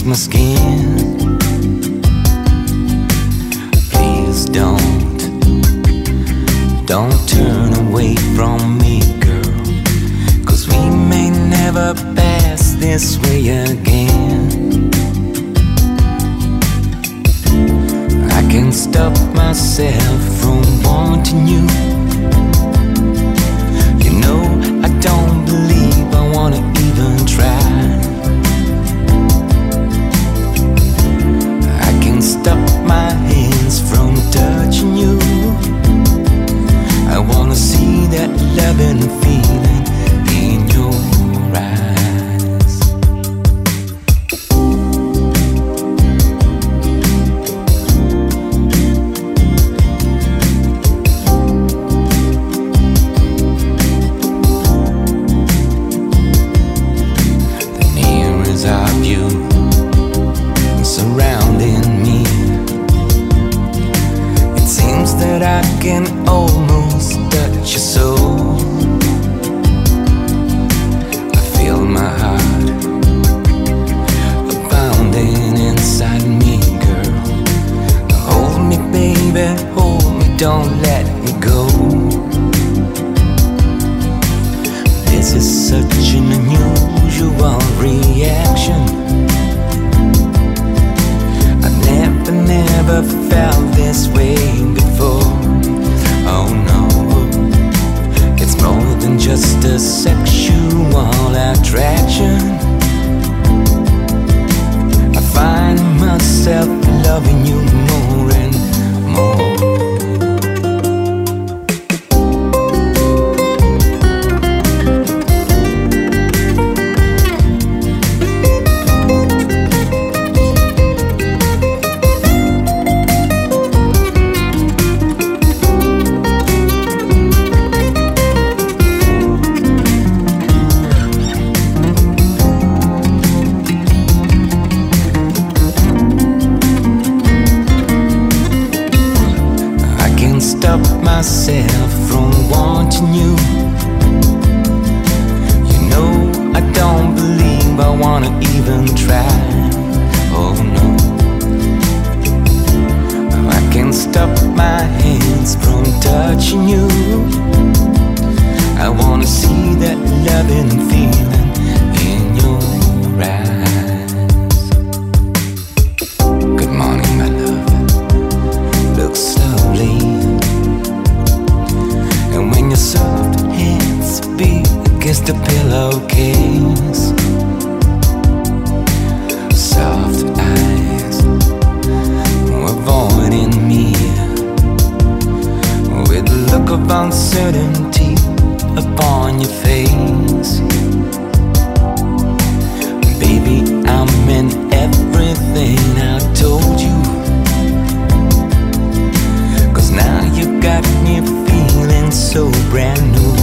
against my skin. Please don't turn away from me, girl, 'cause we may never pass this way again. I can't stop myself from wanting you. You know I don't believe I wanna even try. I can't stop my hands from touching you. I wanna see that loving feeling in your eyes. The nearest of you surrounding me, it seems that I can almost touch your soul. I feel my heart pounding inside me, girl. Hold me, baby, hold me, don't let me go. This is such an unusual reaction. I've never felt this way before. Oh no, it's more than just a sexual attraction. I find myself loving you more and more. Stop myself from wanting you. You know I don't believe I wanna even try. Oh no, I can't stop my hands from touching you. I wanna see that loving feeling in your eyes. Good morning, my love. Look slowly, and when your soft hands beat against the pillowcase, soft eyes avoiding me with a look of uncertainty upon your face. Baby, I meant everything I told you, 'cause now you got me feeling so brand new.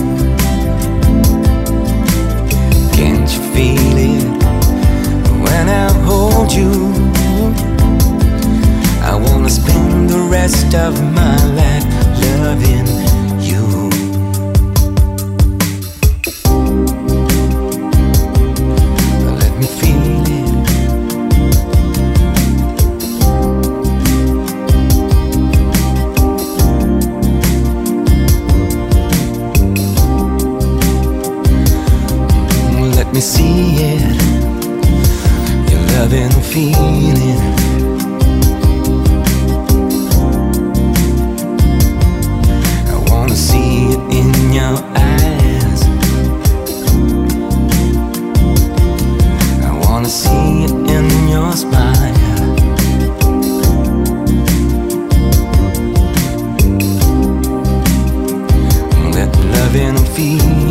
Can't you feel it when I hold you? I wanna spend the rest of my life loving you. Let me feel it. Let me see it, your loving feeling. I wanna see it in your eyes. I wanna see it in your smile. That loving feeling